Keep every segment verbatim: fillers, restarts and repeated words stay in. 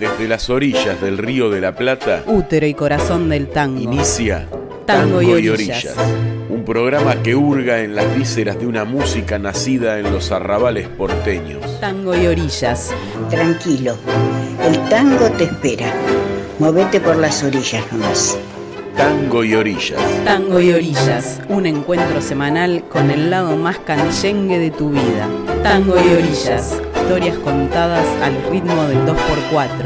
Desde las orillas del Río de la Plata, útero y corazón del tango, inicia Tango, Tango y, y orillas. Orillas, un programa que hurga en las vísceras de una música nacida en los arrabales porteños. Tango y Orillas. Tranquilo, el tango te espera. Movete por las orillas nomás. Tango y Orillas. Tango y Orillas, un encuentro semanal con el lado más canyengue de tu vida. Tango y Orillas, historias contadas al ritmo del dos por cuatro.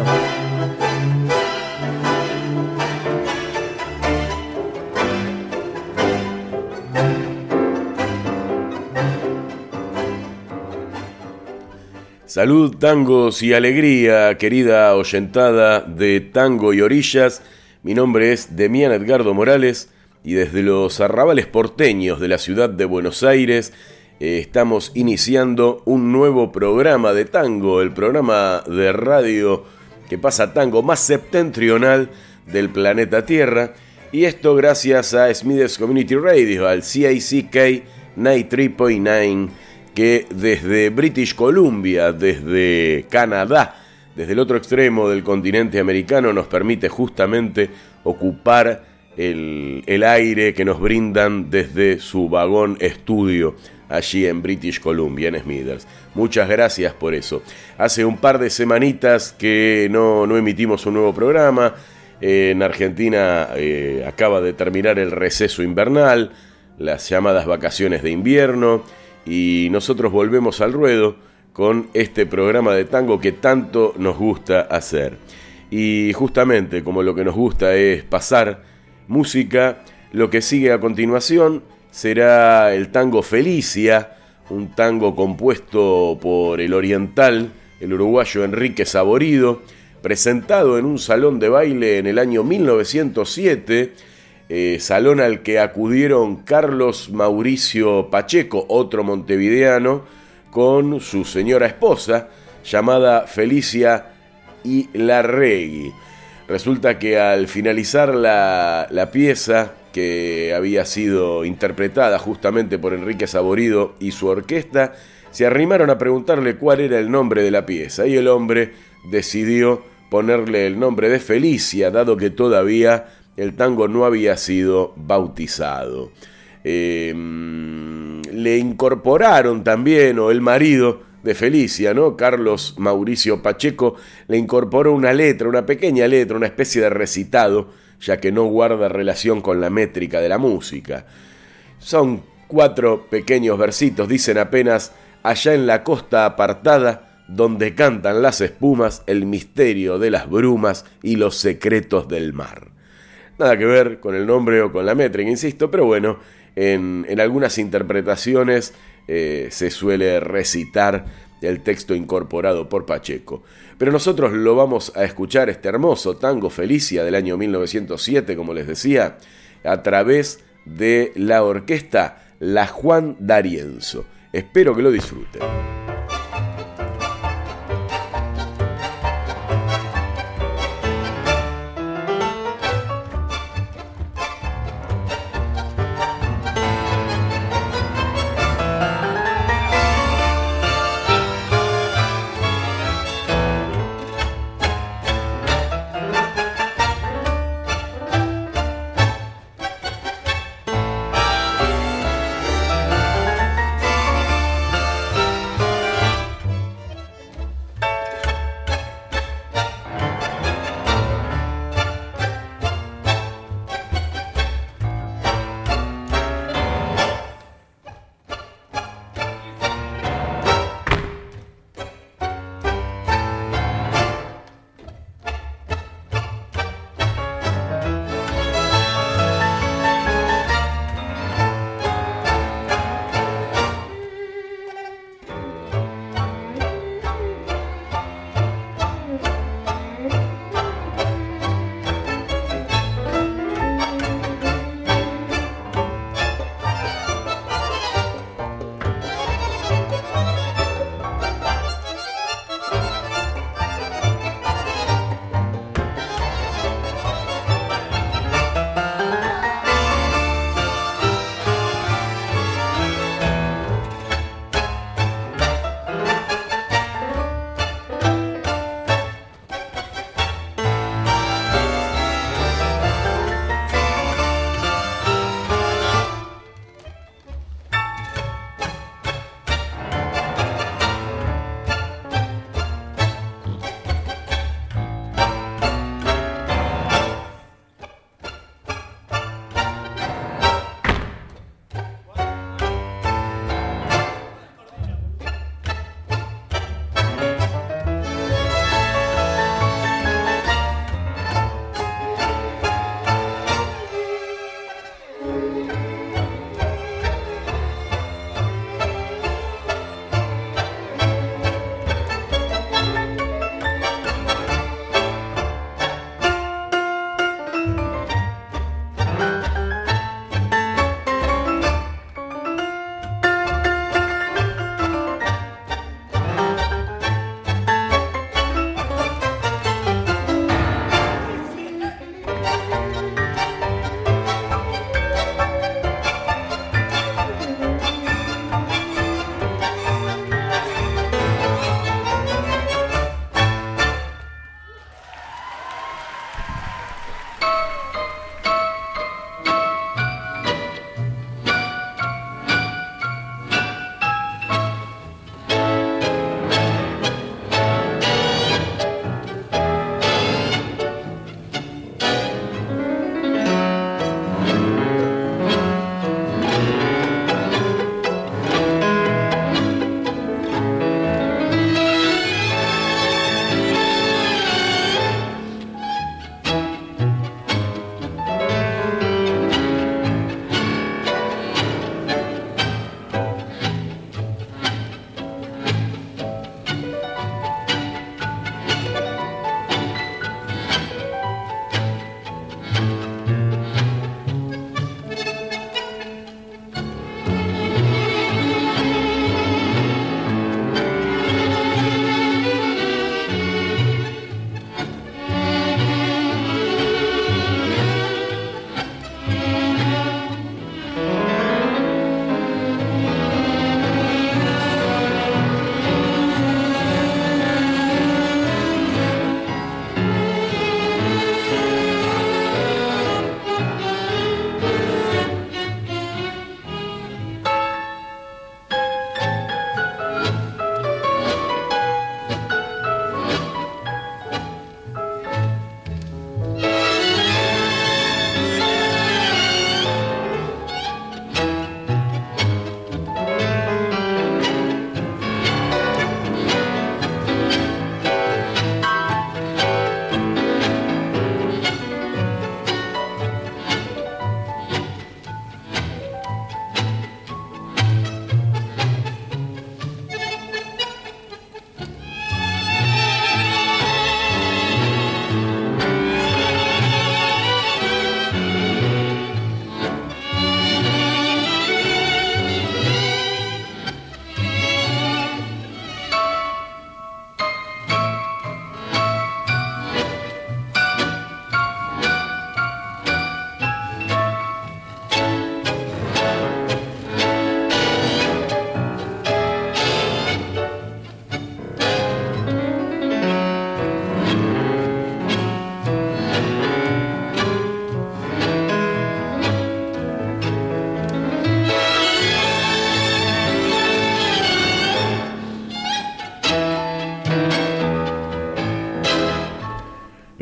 Salud, tangos y alegría, querida oyentada de Tango y Orillas. Mi nombre es Demián Edgardo Morales y desde los arrabales porteños de la ciudad de Buenos Aires eh, estamos iniciando un nuevo programa de tango, el programa de radio que pasa tango más septentrional del planeta Tierra, y esto gracias a Smithers Community Radio, al C A C K noventa y tres punto nueve, que desde British Columbia, desde Canadá, desde el otro extremo del continente americano, nos permite justamente ocupar el, el aire que nos brindan desde su vagón estudio allí en British Columbia, en Smithers. Muchas gracias por eso. Hace un par de semanitas que no, no emitimos un nuevo programa. Eh, en Argentina eh, acaba de terminar el receso invernal, las llamadas vacaciones de invierno, y nosotros volvemos al ruedo con este programa de tango que tanto nos gusta hacer. Y justamente como lo que nos gusta es pasar música, lo que sigue a continuación será el tango Felicia, un tango compuesto por el oriental, el uruguayo Enrique Saborido, presentado en un salón de baile en el año mil novecientos siete, Eh, salón al que acudieron Carlos Mauricio Pacheco, otro montevideano, con su señora esposa, llamada Felicia Ilarregui. Resulta que al finalizar la, la pieza, que había sido interpretada justamente por Enrique Saborido y su orquesta, se arrimaron a preguntarle cuál era el nombre de la pieza, y el hombre decidió ponerle el nombre de Felicia, dado que todavía el tango no había sido bautizado. Eh, le incorporaron también, o el marido de Felicia, ¿no? Carlos Mauricio Pacheco, le incorporó una letra, una pequeña letra, una especie de recitado, ya que no guarda relación con la métrica de la música. Son cuatro pequeños versitos, dicen apenas: allá en la costa apartada, donde cantan las espumas, el misterio de las brumas y los secretos del mar. Nada que ver con el nombre o con la métrica, insisto, pero bueno, en, en algunas interpretaciones eh, se suele recitar el texto incorporado por Pacheco. Pero nosotros lo vamos a escuchar, este hermoso tango Felicia del año mil novecientos siete, como les decía, a través de la orquesta La Juan D'Arienzo. Espero que lo disfruten.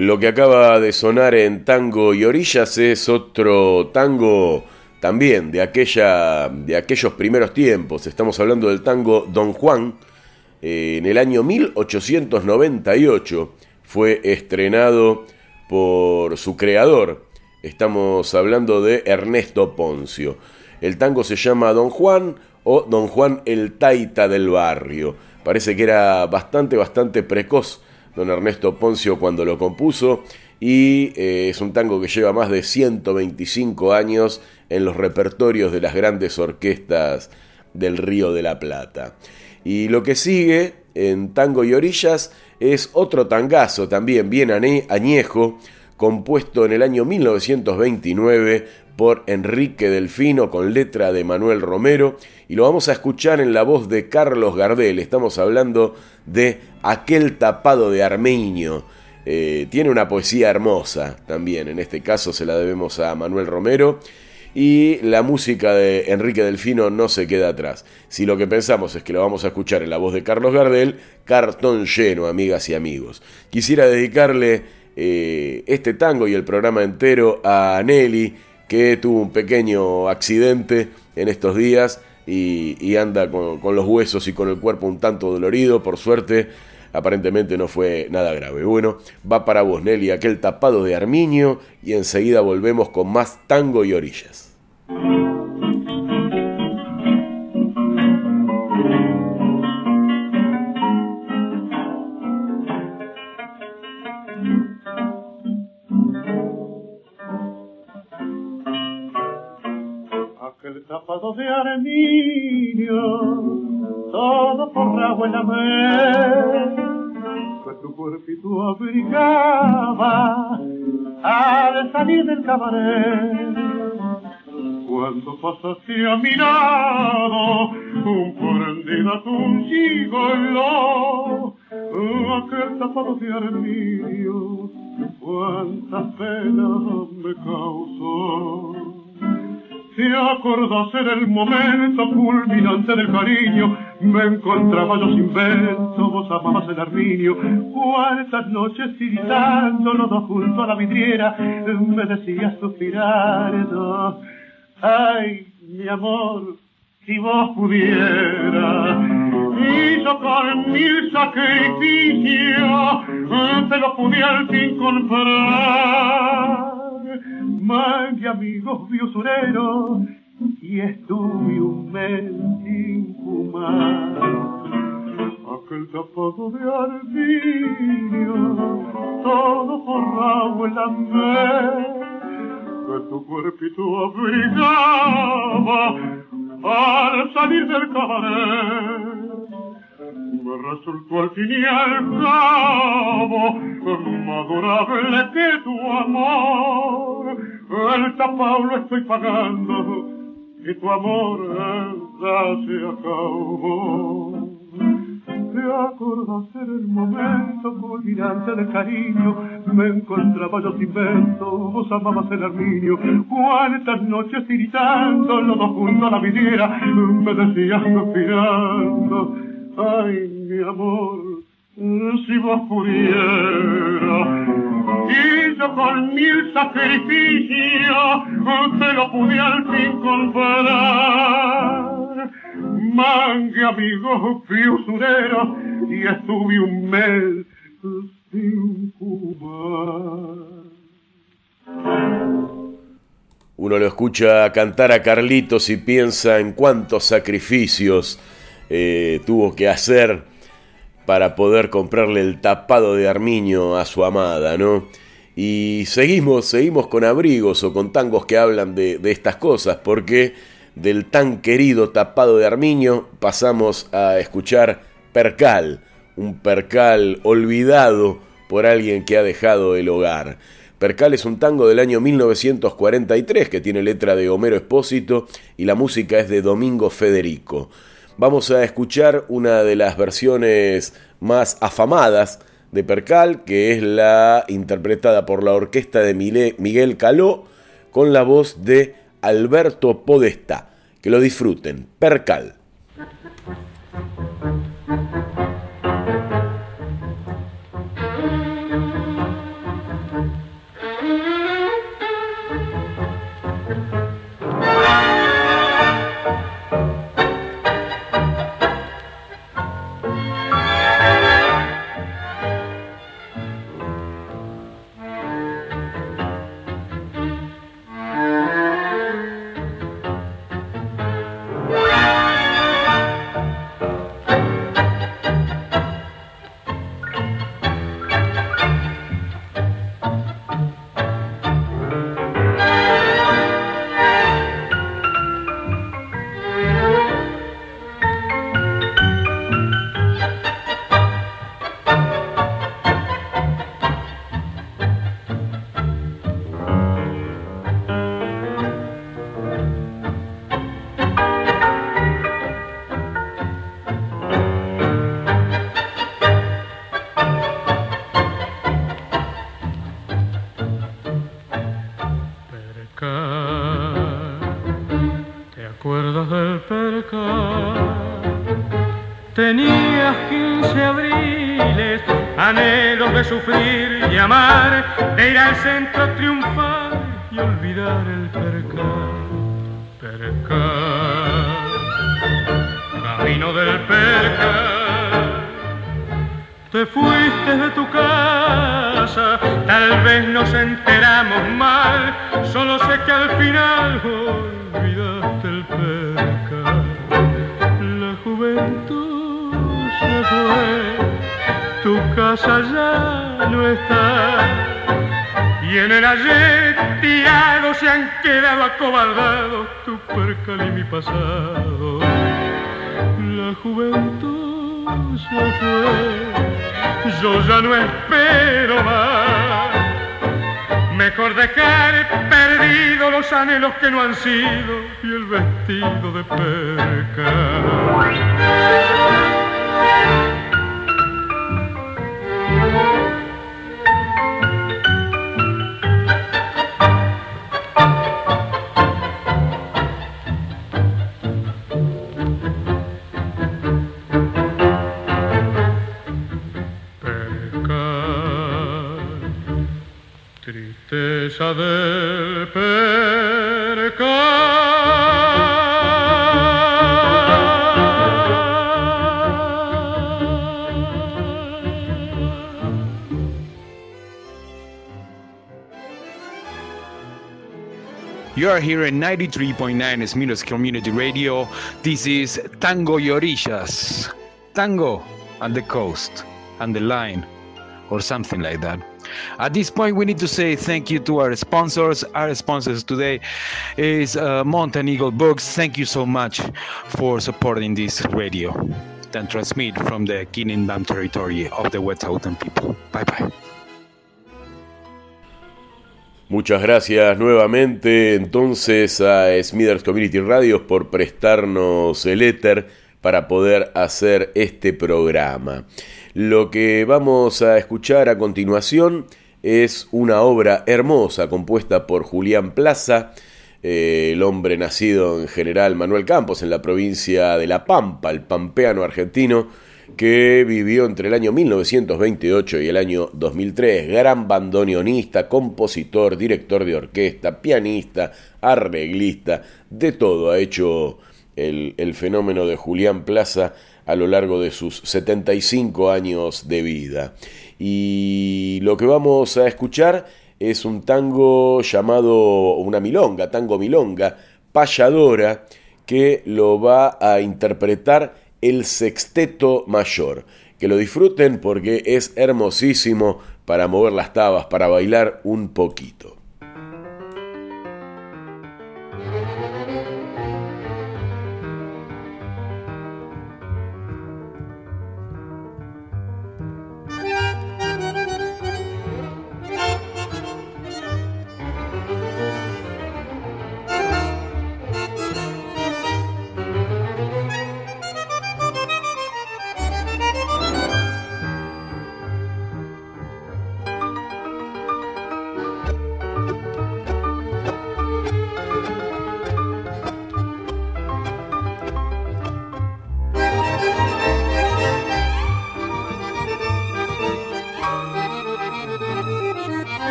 Lo que acaba de sonar en Tango y Orillas es otro tango también de, aquella, de aquellos primeros tiempos. Estamos hablando del tango Don Juan. Eh, en el año mil ochocientos noventa y ocho fue estrenado por su creador. Estamos hablando de Ernesto Ponzio. El tango se llama Don Juan o Don Juan el Taita del Barrio. Parece que era bastante, bastante precoz don Ernesto Ponzio cuando lo compuso, y eh, es un tango que lleva más de ciento veinticinco años en los repertorios de las grandes orquestas del Río de la Plata. Y lo que sigue en Tango y Orillas es otro tangazo también bien añejo, compuesto en el año mil novecientos veintinueve por Enrique Delfino con letra de Manuel Romero, y lo vamos a escuchar en la voz de Carlos Gardel. Estamos hablando de Aquel tapado de armiño. Eh, tiene una poesía hermosa también, en este caso se la debemos a Manuel Romero, y la música de Enrique Delfino no se queda atrás. Si lo que pensamos es que lo vamos a escuchar en la voz de Carlos Gardel, cartón lleno, amigas y amigos. Quisiera dedicarle eh, este tango y el programa entero a Nelly, que tuvo un pequeño accidente en estos días y, y anda con, con los huesos y con el cuerpo un tanto dolorido. Por suerte, aparentemente no fue nada grave. Bueno, va para vos, Nelly, Aquel tapado de armiño, y enseguida volvemos con más Tango y Orillas. Aquel tapado de armiño, todo forrado en la mer, que tu cuerpito abrigaba al salir del cabaret. Cuando pasaste a mi lado, un prendida un gigoló, aquel tapado de armiño, cuántas penas me causó. ¿Te acordás en el momento culminante del cariño? Me encontraba yo sin vento, vos amabas el armiño. Cuántas noches tiritando los dos junto a la vidriera, me decías suspirando: ay, mi amor, si vos pudieras. Y yo con mil sacrificios te lo pude al fin comprar. Mangue amigos vi usurero, y estuve un mes sin fumar. Aquel tapado de armiño, todo forrado en la mer, que tu cuerpito abrigaba al salir del cabaret. Me resultó al fin y al cabo más adorable que tu amor. El tapao lo estoy pagando y tu amor ya se acabó. ¿Te acordás en el momento culminante del cariño? Me encontraba yo sin vento, vos amabas el armiño. Cuántas noches tiritando los dos junto a la vidriera, me decías suspirando: ay, mi amor, si vos pudieras. Y yo con mil sacrificios te lo pude al fin comprar. Mangue amigo, fui usurero, y estuve un mes sin fumar. Uno lo escucha cantar a Carlitos y piensa en cuántos sacrificios eh, tuvo que hacer para poder comprarle el tapado de armiño a su amada, ¿no? Y seguimos, seguimos con abrigos o con tangos que hablan de, de estas cosas, porque del tan querido tapado de armiño pasamos a escuchar Percal, un percal olvidado por alguien que ha dejado el hogar. Percal es un tango del año mil novecientos cuarenta y tres que tiene letra de Homero Espósito y la música es de Domingo Federico. Vamos a escuchar una de las versiones más afamadas de Percal, que es la interpretada por la orquesta de Miguel Caló con la voz de Alberto Podestá. Que lo disfruten. Percal. Tenías quince abriles, anhelos de sufrir y amar, de ir al centro triunfar y olvidar el percal, percal, camino del percal. Te fuiste de tu casa, tal vez nos enteramos mal, solo sé que al final olvidaste el percal. La juventud se fue, tu casa ya no está, y en el ayer tirado se han quedado acobardados tu percal y mi pasado. La juventud se fue, yo ya no espero más. Mejor dejar perdidos los anhelos que no han sido y el vestido de percal. Tristeza del percal. You are here in ninety-three point nine Esmiros Community Radio. This is Tango y Orillas. Tango and the coast and the line, or something like that. At this point, we need to say thank you to our sponsors. Our sponsors today is uh, Mountain Eagle Books. Thank you so much for supporting this radio and transmit from the Kingdom territory of the Wet'suwet'en people. Bye bye. Muchas gracias nuevamente entonces a Smithers Community Radio por prestarnos el éter para poder hacer este programa. Lo que vamos a escuchar a continuación es una obra hermosa compuesta por Julián Plaza, eh, el hombre nacido en General Manuel Campos en la provincia de La Pampa, el pampeano argentino, que vivió entre el año mil novecientos veintiocho y el año dos mil tres, gran bandoneonista, compositor, director de orquesta, pianista, arreglista, de todo ha hecho el, el fenómeno de Julián Plaza a lo largo de sus setenta y cinco años de vida. Y lo que vamos a escuchar es un tango llamado, una milonga, tango milonga, Payadora, que lo va a interpretar el Sexteto Mayor. Que lo disfruten porque es hermosísimo para mover las tabas, para bailar un poquito.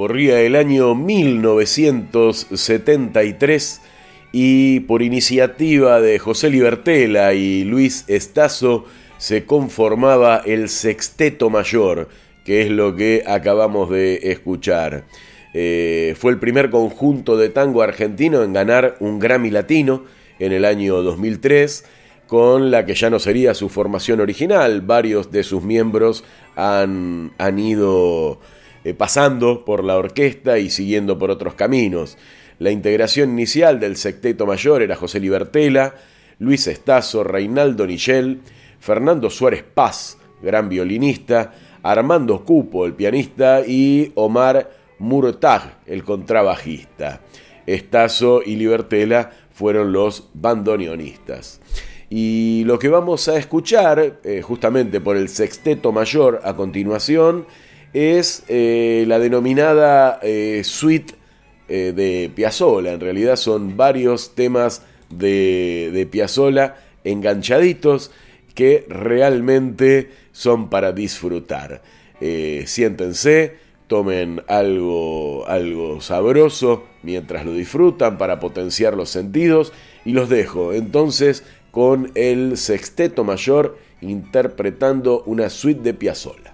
Corría el año mil novecientos setenta y tres y por iniciativa de José Libertela y Luis Estazo se conformaba el Sexteto Mayor, que es lo que acabamos de escuchar. Eh, fue el primer conjunto de tango argentino en ganar un Grammy Latino en el año dos mil tres, con la que ya no sería su formación original. Varios de sus miembros han, han ido eh, pasando por la orquesta y siguiendo por otros caminos. La integración inicial del Sexteto Mayor era José Libertela, Luis Estazo, Reinaldo Nigel, Fernando Suárez Paz, gran violinista, Armando Cupo, el pianista, y Omar Murtag, el contrabajista. Estazo y Libertela fueron los bandoneonistas. Y lo que vamos a escuchar, eh, justamente por el Sexteto Mayor a continuación, es eh, la denominada eh, suite eh, de Piazzolla. En realidad son varios temas de, de Piazzolla enganchaditos que realmente son para disfrutar. Eh, siéntense, tomen algo, algo sabroso mientras lo disfrutan para potenciar los sentidos, y los dejo entonces con el Sexteto Mayor interpretando una suite de Piazzolla.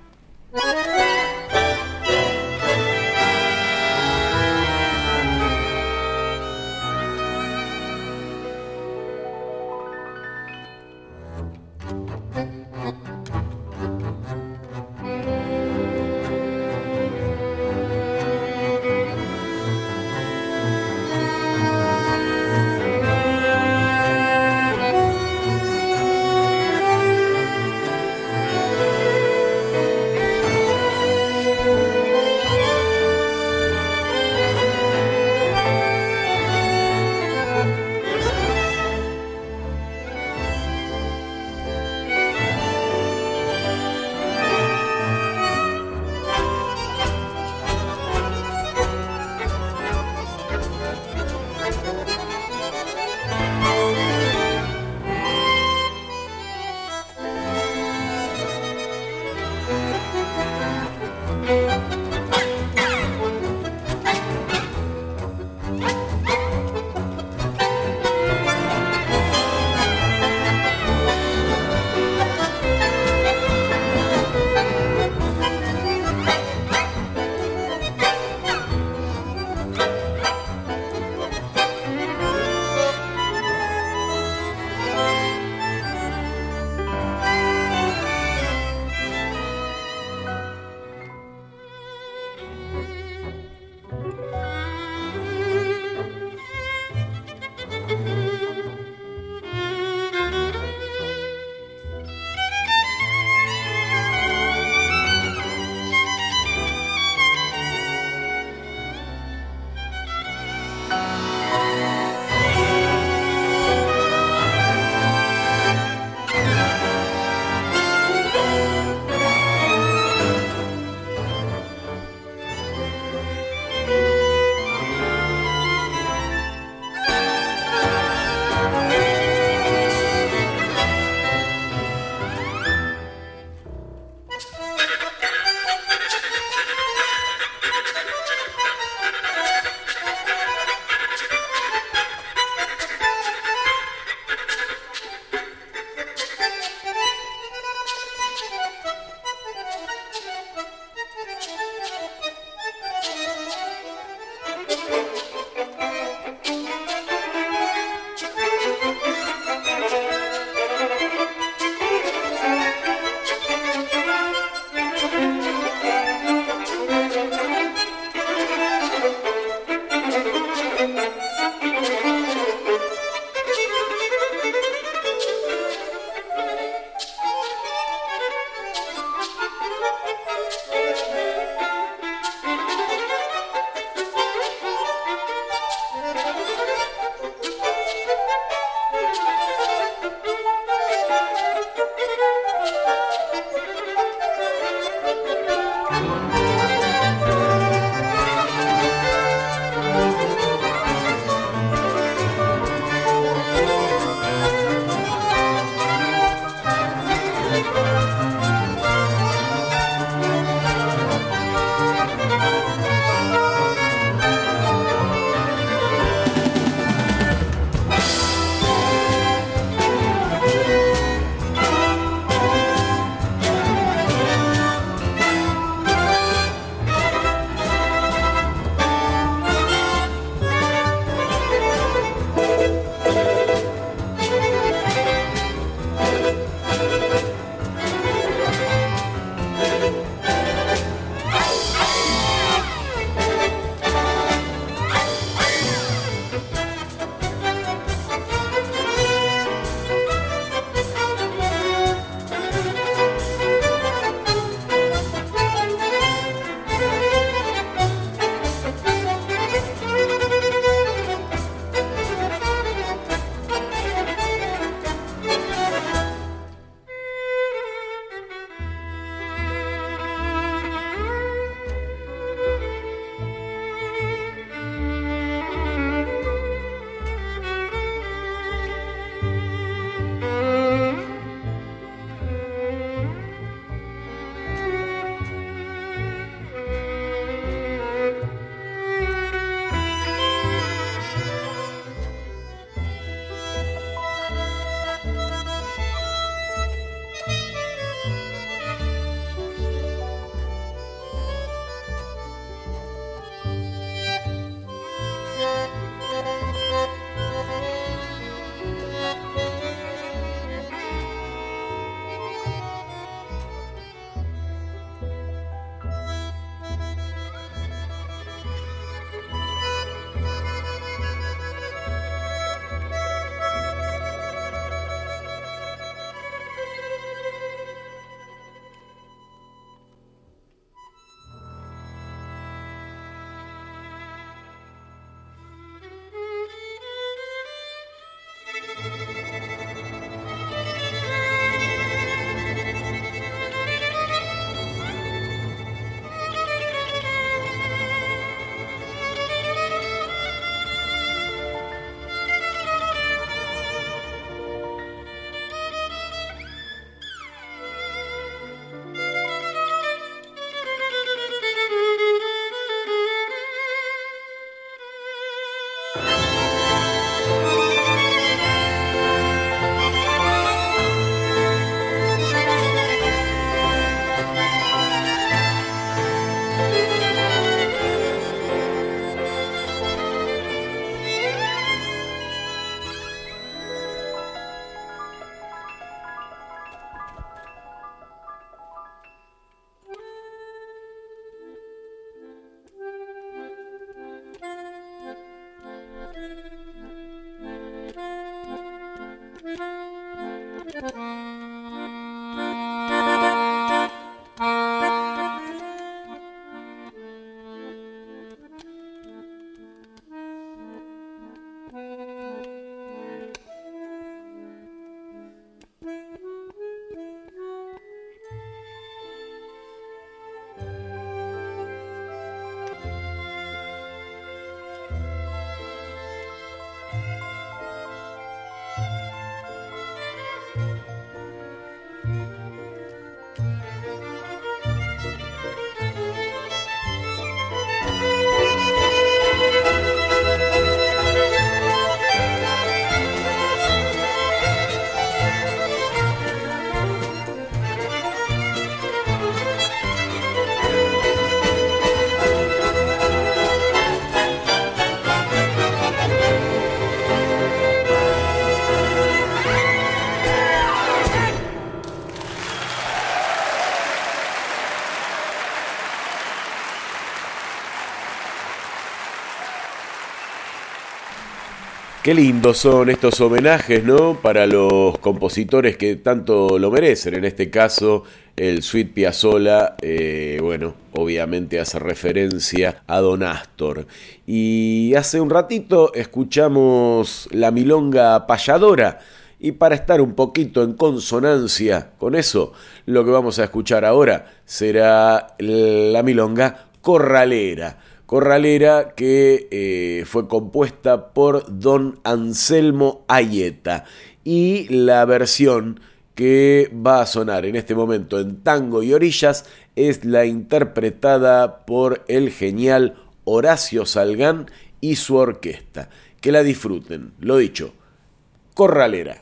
Qué lindos son estos homenajes, ¿no? Para los compositores que tanto lo merecen. En este caso, el Suite Piazzolla, eh, bueno, obviamente hace referencia a Don Astor. Y hace un ratito escuchamos la milonga payadora. Y para estar un poquito en consonancia con eso, lo que vamos a escuchar ahora será la milonga corralera. Corralera que eh, fue compuesta por don Anselmo Aieta, y la versión que va a sonar en este momento en Tango y Orillas es la interpretada por el genial Horacio Salgán y su orquesta. Que la disfruten, lo dicho, corralera.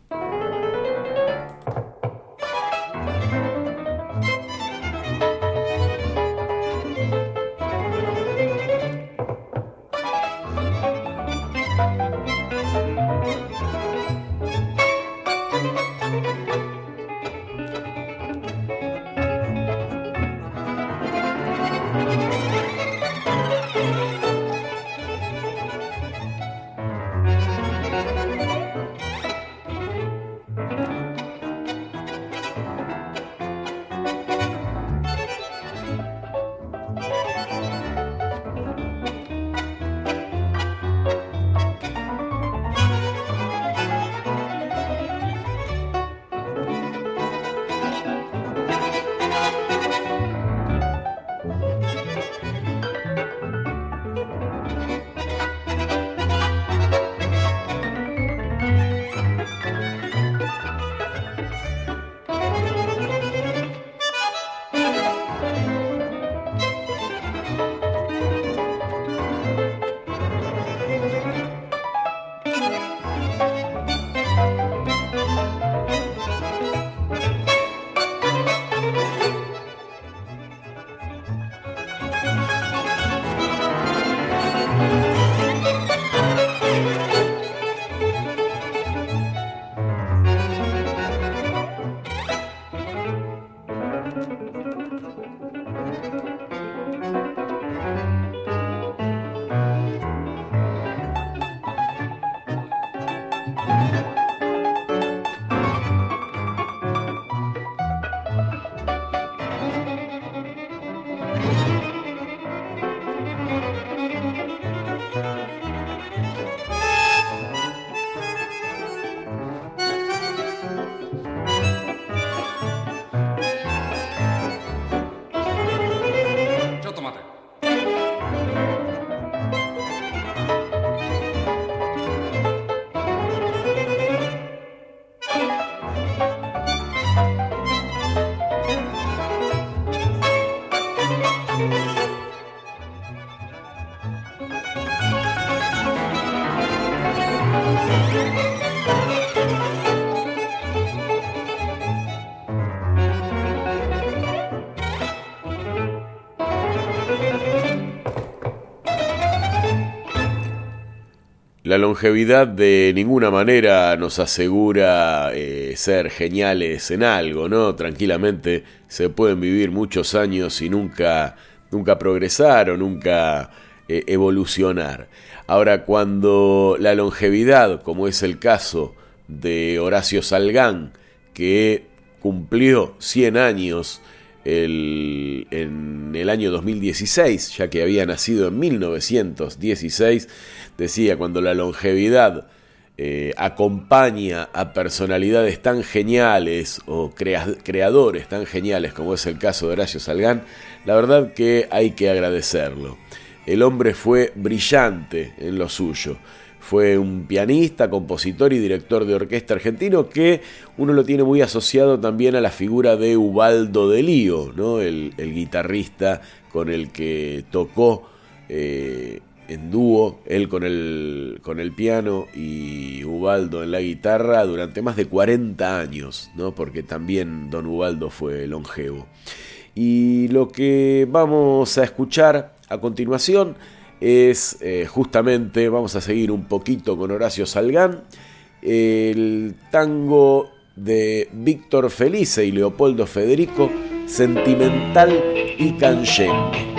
La longevidad de ninguna manera nos asegura eh, ser geniales en algo, ¿no? Tranquilamente se pueden vivir muchos años y nunca, nunca progresar o nunca eh, evolucionar. Ahora, cuando la longevidad, como es el caso de Horacio Salgán, que cumplió cien años el, en el año dos mil dieciséis, ya que había nacido en mil novecientos dieciséis, decía, cuando la longevidad eh, acompaña a personalidades tan geniales o crea- creadores tan geniales como es el caso de Horacio Salgán, la verdad que hay que agradecerlo. El hombre fue brillante en lo suyo. Fue un pianista, compositor y director de orquesta argentino que uno lo tiene muy asociado también a la figura de Ubaldo de Lío, ¿no? el, el guitarrista con el que tocó eh, en dúo, él con el, con el piano y Ubaldo en la guitarra durante más de cuarenta años, ¿no? Porque también don Ubaldo fue longevo. Y lo que vamos a escuchar a continuación es eh, justamente, vamos a seguir un poquito con Horacio Salgán, el tango de Víctor Felice y Leopoldo Federico, Sentimental y Canyengue.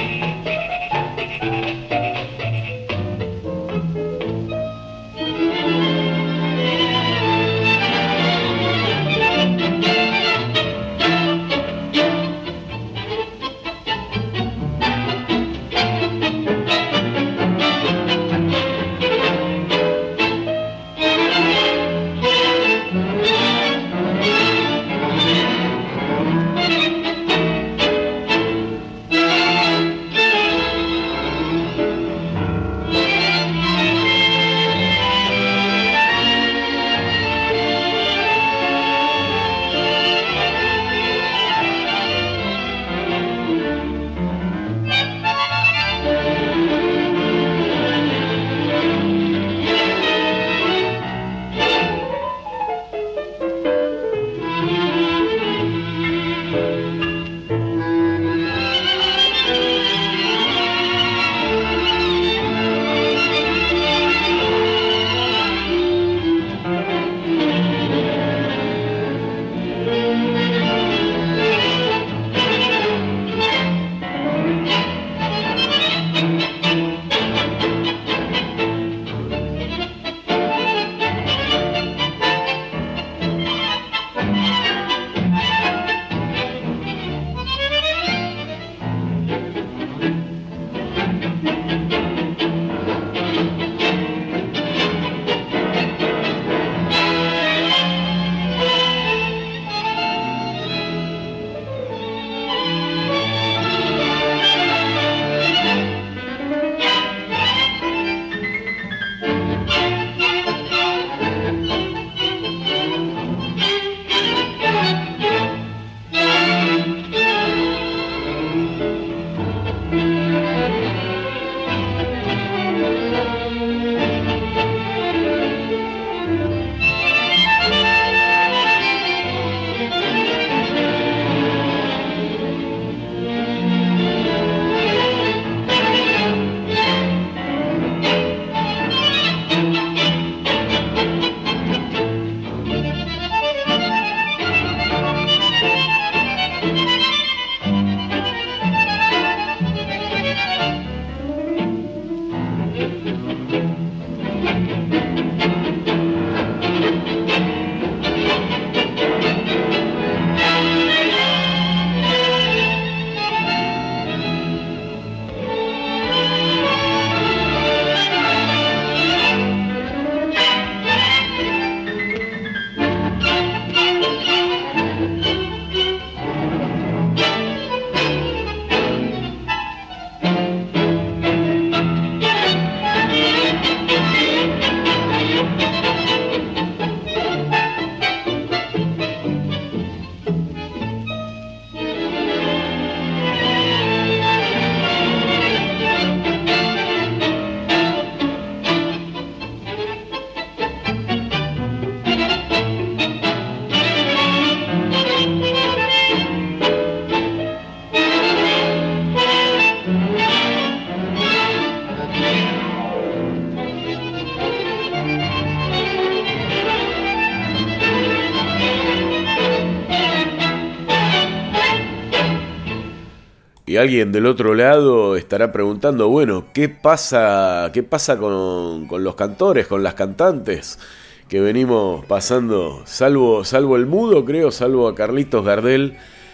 Y alguien del otro lado estará preguntando, bueno, ¿qué pasa, qué pasa con, con los cantores, con las cantantes que venimos pasando? Salvo, salvo el mudo, creo, salvo a Carlitos Gardel,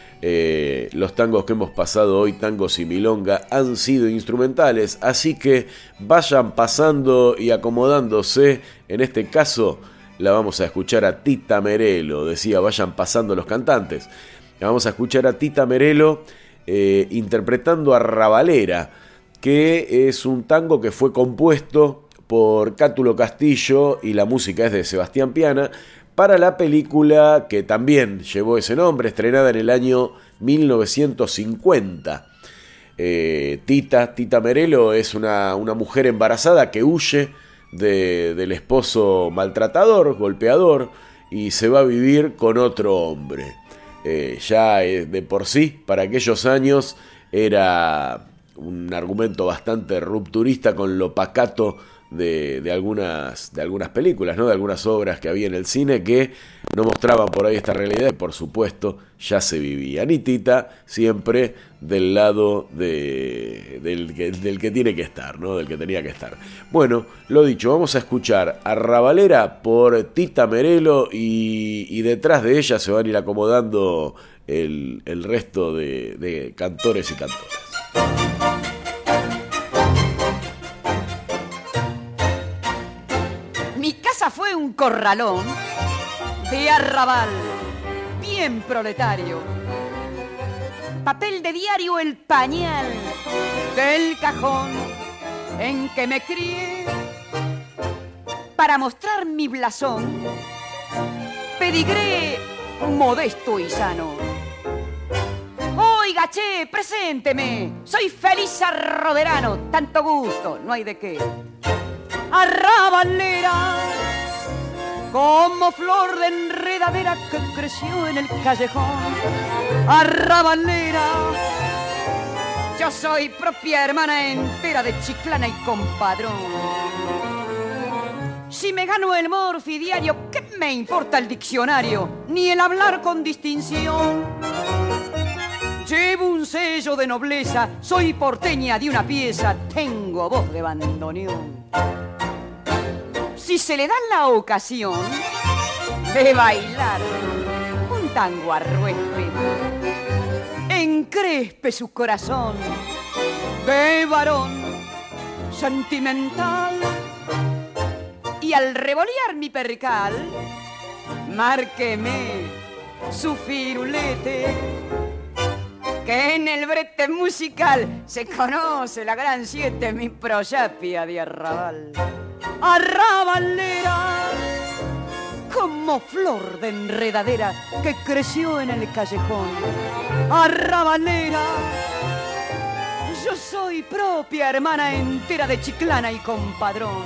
eh, los tangos que hemos pasado hoy, tangos y milonga, han sido instrumentales. Así que vayan pasando y acomodándose. En este caso la vamos a escuchar a Tita Merelo. Decía, vayan pasando los cantantes. La vamos a escuchar a Tita Merelo Eh, interpretando Arrabalera, que es un tango que fue compuesto por Cátulo Castillo y la música es de Sebastián Piana para la película que también llevó ese nombre, estrenada en el año mil novecientos cincuenta. eh, Tita, Tita Merelo es una, una mujer embarazada que huye de, del esposo maltratador, golpeador, y se va a vivir con otro hombre. Eh, ya eh, de por sí, para aquellos años, era un argumento bastante rupturista con lo pacato de, de, algunas, de algunas películas, ¿no? De algunas obras que había en el cine que no mostraban por ahí esta realidad y por supuesto ya se vivía. Y Tita siempre del lado de, del, que, del que tiene que estar, ¿no? Del que tenía que estar. Bueno, lo dicho, vamos a escuchar Arrabalera por Tita Merelo y, y detrás de ella se van a ir acomodando el, el resto de, de cantores y cantoras. Mi casa fue un corralón de arrabal, bien proletario. Papel de diario el pañal del cajón en que me crié. Para mostrar mi blasón, pedigré modesto y sano. Oiga, che, presénteme, soy feliz arroderano, tanto gusto, no hay de qué. Arrabalera, como flor de enredadera que creció en el callejón. Arrabalera, yo soy propia hermana entera de Chiclana y compadrón. Si me gano el morfi diario, ¿qué me importa el diccionario? Ni el hablar con distinción. Llevo un sello de nobleza, soy porteña de una pieza, tengo voz de bandoneón. Si se le da la ocasión de bailar un tango arruespe, encrespe su corazón de varón sentimental, y al revolear mi percal, márqueme su firulete, que en el brete musical se conoce la gran siete, mi proyapia de arrabal. Arrabalera, como flor de enredadera que creció en el callejón. Arrabalera, yo soy propia hermana entera de Chiclana y compadrón.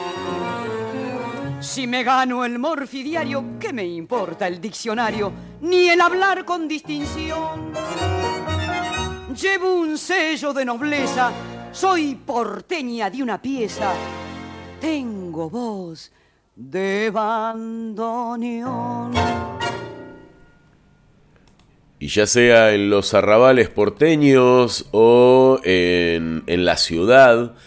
Si me gano el morfi diario, ¿qué me importa el diccionario? Ni el hablar con distinción. Llevo un sello de nobleza, soy porteña de una pieza, tengo voz de bandoneón. Y ya sea en los arrabales porteños o en, en la ciudad,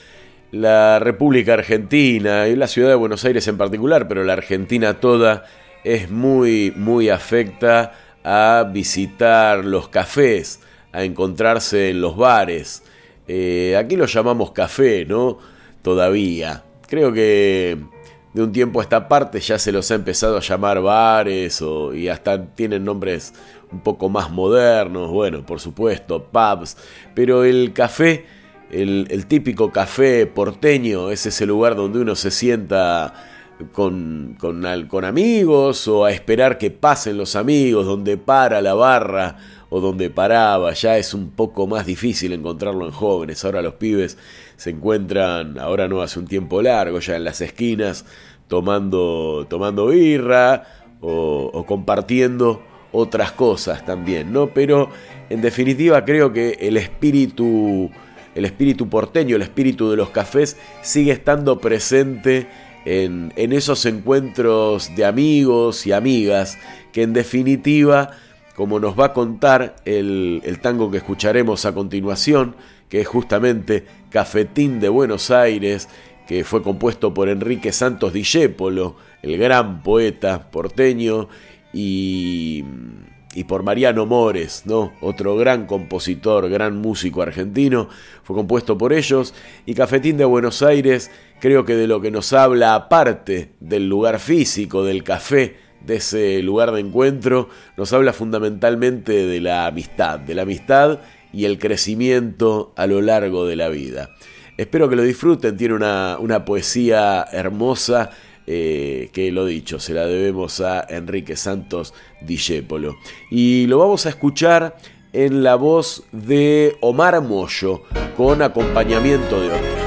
La República Argentina y la ciudad de Buenos Aires en particular, pero la Argentina toda es muy, muy afecta a visitar los cafés, a encontrarse en los bares. Eh, aquí lo llamamos café, ¿no? Todavía. Creo que de un tiempo a esta parte ya se los ha empezado a llamar bares o, y hasta tienen nombres un poco más modernos, bueno, por supuesto, pubs. Pero el café, el, el típico café porteño, es ese lugar donde uno se sienta con, con, con amigos o a esperar que pasen los amigos, donde para la barra o donde paraba. Ya es un poco más difícil encontrarlo en jóvenes. Ahora los pibes se encuentran, ahora no, hace un tiempo largo, ya en las esquinas tomando, tomando birra o, o compartiendo otras cosas también, ¿no? Pero en definitiva creo que el espíritu, el espíritu porteño, el espíritu de los cafés sigue estando presente en, en esos encuentros de amigos y amigas que en definitiva, como nos va a contar el, el tango que escucharemos a continuación, que es justamente Cafetín de Buenos Aires, que fue compuesto por Enrique Santos Discépolo, el gran poeta porteño, y, y por Mariano Mores, ¿no? Otro gran compositor, gran músico argentino, fue compuesto por ellos. Y Cafetín de Buenos Aires, creo que de lo que nos habla, aparte del lugar físico, del café, de ese lugar de encuentro, nos habla fundamentalmente de la amistad, de la amistad y el crecimiento a lo largo de la vida. Espero que lo disfruten, tiene una, una poesía hermosa, eh, que lo dicho, se la debemos a Enrique Santos Discépolo. Y lo vamos a escuchar en la voz de Omar Mollo, con acompañamiento de orquesta.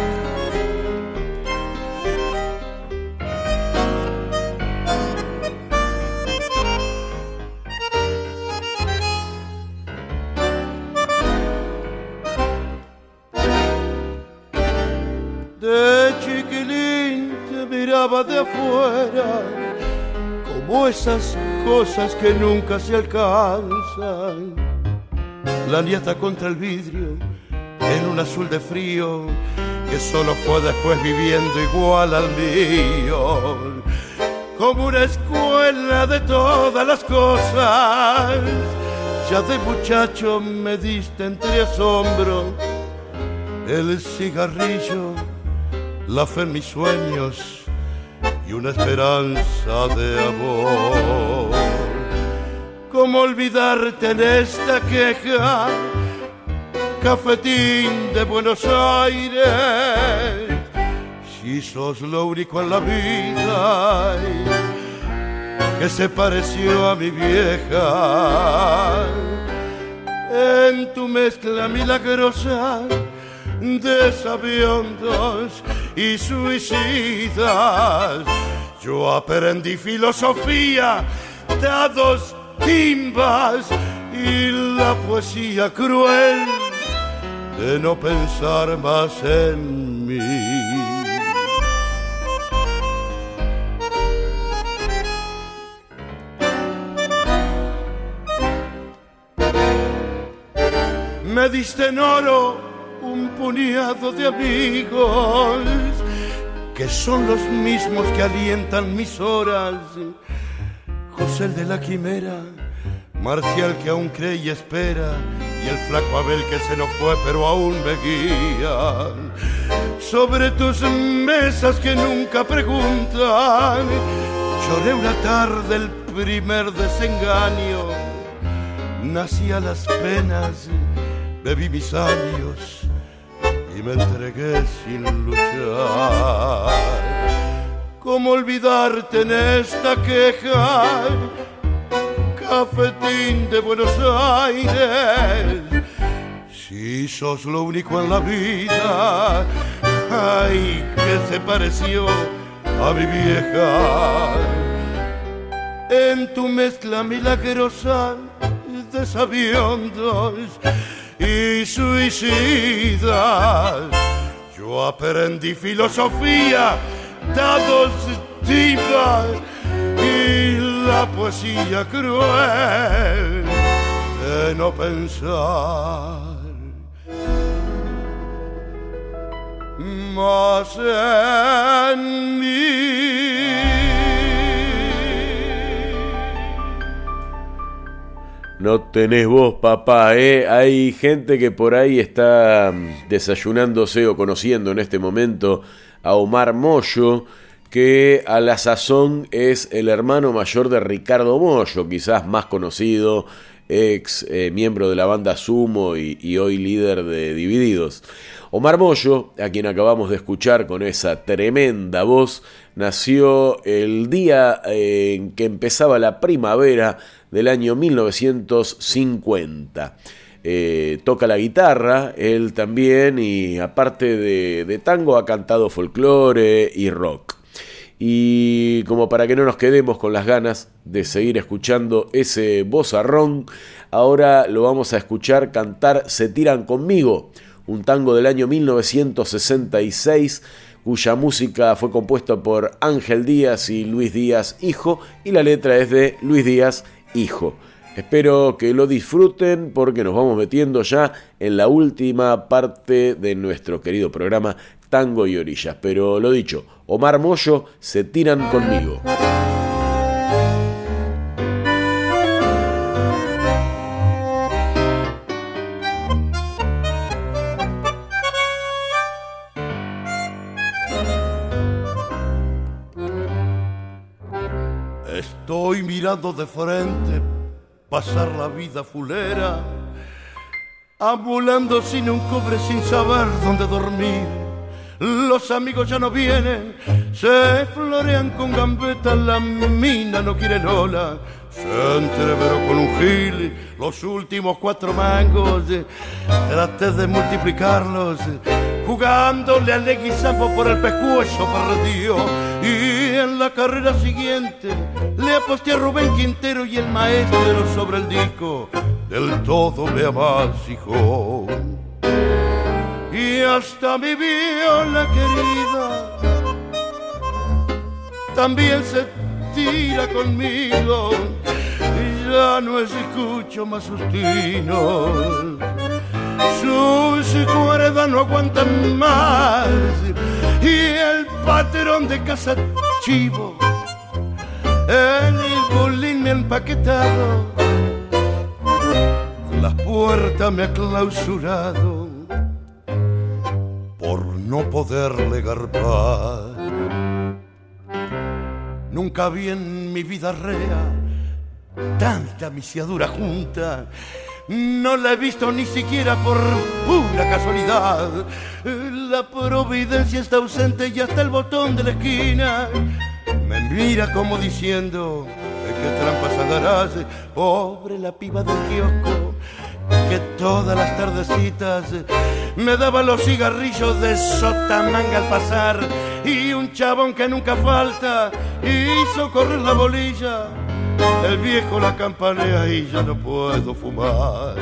De afuera, como esas cosas que nunca se alcanzan. La nieta contra el vidrio, en un azul de frío, que solo fue después viviendo igual al mío. Como una escuela de todas las cosas, ya de muchacho me diste entre asombro el cigarrillo, la fe en mis sueños y una esperanza de amor. ¿Cómo olvidarte en esta queja, Cafetín de Buenos Aires? Si sos lo único en la vida que se pareció a mi vieja, en tu mezcla milagrosa de sabiondos y suicidas, yo aprendí filosofía, dados, timbas y la poesía cruel de no pensar más en mí. Me diste en oro un puñado de amigos, que son los mismos que alientan mis horas. José el de la quimera, Marcial que aún cree y espera, y el flaco Abel que se nos fue pero aún me guía. Sobre tus mesas que nunca preguntan, lloré una tarde el primer desengaño. Nací a las penas, bebí mis años y me entregué sin luchar. ¿Cómo olvidarte en esta queja, Cafetín de Buenos Aires? Si sos lo único en la vida, ay, que se pareció a mi vieja. En tu mezcla milagrosa de sabiondos y suicidas, yo aprendí filosofía, dados, timbas y la poesía cruel de no pensar más en mí. No tenés voz, papá, ¿eh? Hay gente que por ahí está desayunándose o conociendo en este momento a Omar Mollo, que a la sazón es el hermano mayor de Ricardo Mollo, quizás más conocido, ex eh, miembro de la banda Sumo y, y hoy líder de Divididos. Omar Mollo, a quien acabamos de escuchar con esa tremenda voz, nació el día eh, en que empezaba la primavera del año mil novecientos cincuenta. Eh, toca la guitarra, él también, y aparte de, de tango ha cantado folclore y rock. Y como para que no nos quedemos con las ganas de seguir escuchando ese vozarrón, ahora lo vamos a escuchar cantar Se tiran conmigo, un tango del año mil novecientos sesenta y seis, cuya música fue compuesta por Ángel Díaz y Luis Díaz hijo, y la letra es de Luis Díaz hijo. Espero que lo disfruten porque nos vamos metiendo ya en la última parte de nuestro querido programa Tango y Orillas. Pero lo dicho, Omar Mollo, Se tiran conmigo. Estoy mirando de frente pasar la vida fulera, ambulando sin un cobre, sin saber dónde dormir. Los amigos ya no vienen, se florean con gambetas, la mina no quiere Lola. Se entreveró con un gil los últimos cuatro mangos, traté de multiplicarlos, jugándole al leguizamo por el pescuezo perdió. Y en la carrera siguiente le aposté a Rubén Quintero y el maestro sobre el disco del todo me amas, hijo. Y hasta mi viola querida también se tira conmigo, ya no escucho más sus trinos, sus cuerdas no aguantan más, y el patrón de casa chivo, el bolín me ha empaquetado, las puertas me ha clausurado por no poderle garpar. Nunca vi en mi vida rea tanta misiadura junta, no la he visto ni siquiera por pura casualidad. La providencia está ausente y hasta el botón de la esquina me mira como diciendo: ¿qué trampas andarás? Pobre la piba del kiosco que todas las tardecitas me daba los cigarrillos de sotamanga al pasar, y un chabón que nunca falta hizo correr la bolilla. El viejo la campanea y ya no puedo fumar,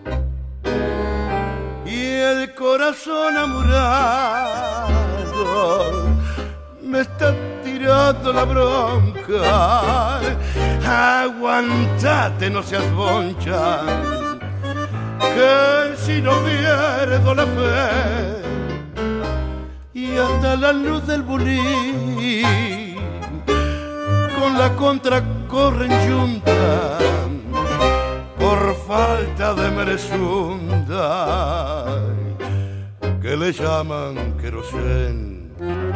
y el corazón amurado me está tirando la bronca. Aguantate, no seas boncha, que si no pierdo la fe, y hasta la luz del bulín con la contra corren junta por falta de merezunda que le llaman querosén.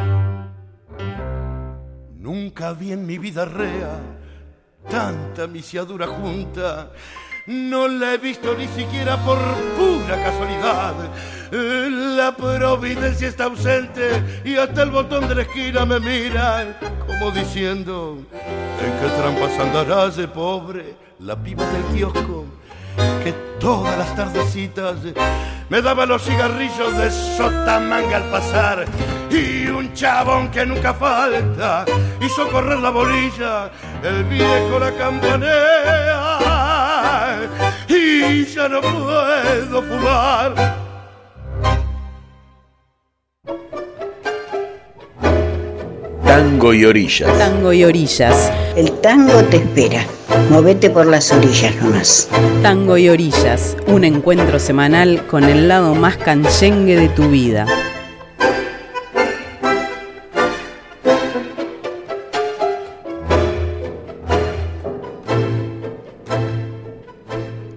Nunca vi en mi vida rea tanta misiadura junta, no la he visto ni siquiera por pura casualidad. La providencia está ausente y hasta el botón de la esquina me mira como diciendo: ¿en qué trampas andarás, de pobre la piba del kiosco que todas las tardecitas me daba los cigarrillos de sotamanga al pasar, y un chabón que nunca falta hizo correr la bolilla? El viejo la campanea y ya no puedo fumar. Tango y Orillas. Tango y Orillas. El tango te espera. Movete por las orillas nomás. Tango y Orillas, un encuentro semanal con el lado más canchengue de tu vida.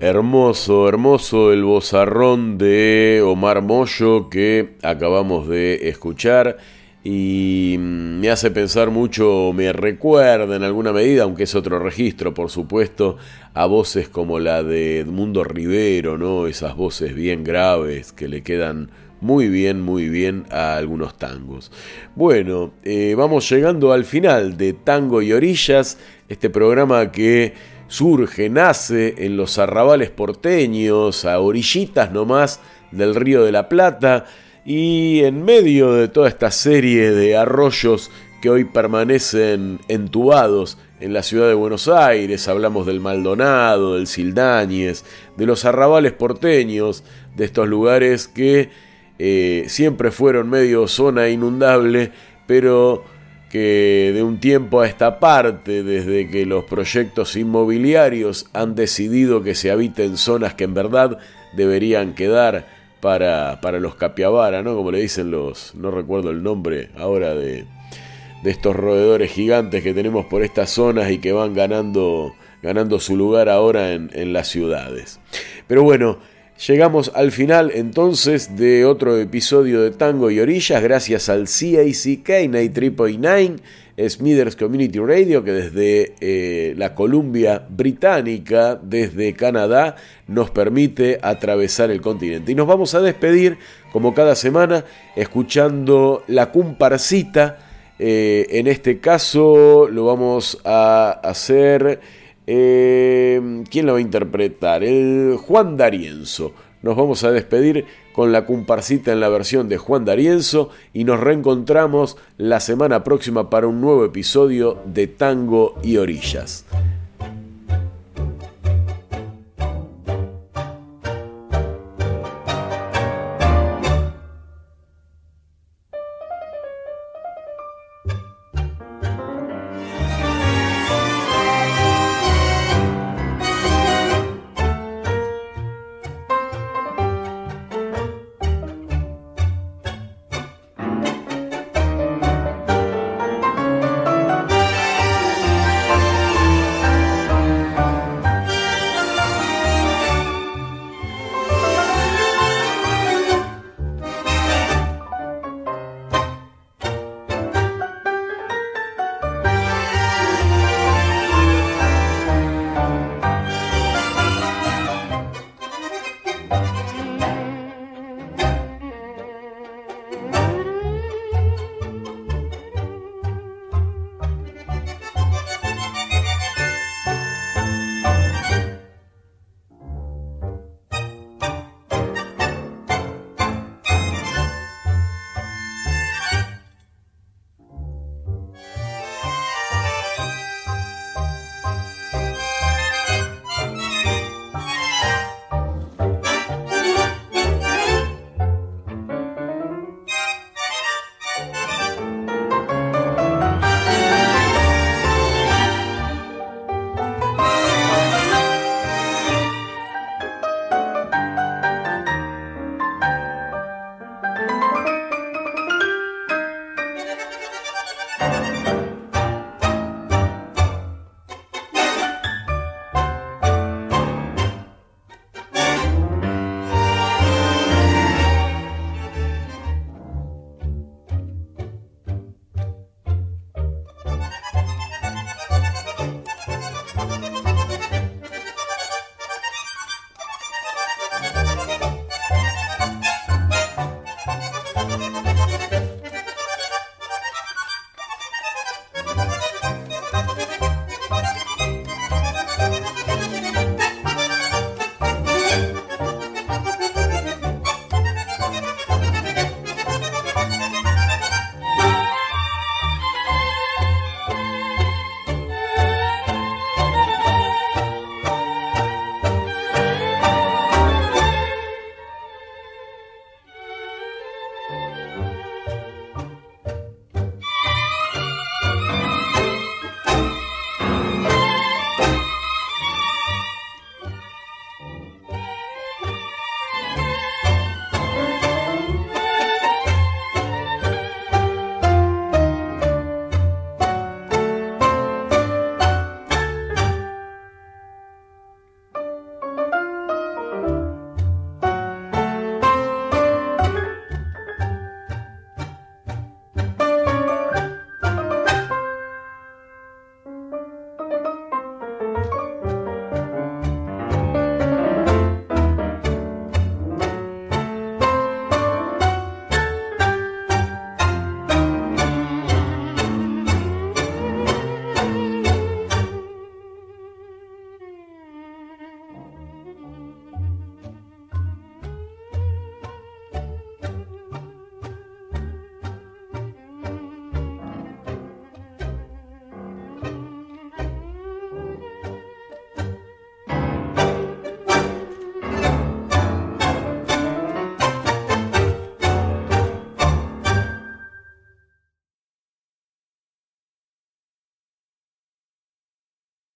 Hermoso, hermoso el vozarrón de Omar Mollo que acabamos de escuchar y me hace pensar mucho, me recuerda en alguna medida, aunque es otro registro por supuesto, a voces como la de Edmundo Rivero, ¿no? Esas voces bien graves que le quedan muy bien, muy bien a algunos tangos. Bueno, eh, vamos llegando al final de Tango y Orillas, este programa que surge, nace en los arrabales porteños, a orillitas nomás del Río de la Plata, y en medio de toda esta serie de arroyos que hoy permanecen entubados en la ciudad de Buenos Aires, hablamos del Maldonado, del Sildañez, de los arrabales porteños, de estos lugares que eh, siempre fueron medio zona inundable, pero que de un tiempo a esta parte, desde que los proyectos inmobiliarios han decidido que se habiten zonas que en verdad deberían quedar para, para los capiabara, ¿no? Como le dicen los, no recuerdo el nombre ahora de, de estos roedores gigantes que tenemos por estas zonas y que van ganando, ganando su lugar ahora en, en las ciudades. Pero bueno, llegamos al final entonces de otro episodio de Tango y Orillas, gracias al C A C K noventa y tres punto nueve, Smithers Community Radio, que desde eh, la Columbia Británica, desde Canadá, nos permite atravesar el continente. Y nos vamos a despedir, como cada semana, escuchando la comparsita. Eh, en este caso lo vamos a hacer... Eh, ¿Quién lo va a interpretar? El Juan D'Arienzo. Nos vamos a despedir con la comparsita en la versión de Juan D'Arienzo y nos reencontramos la semana próxima para un nuevo episodio de Tango y Orillas.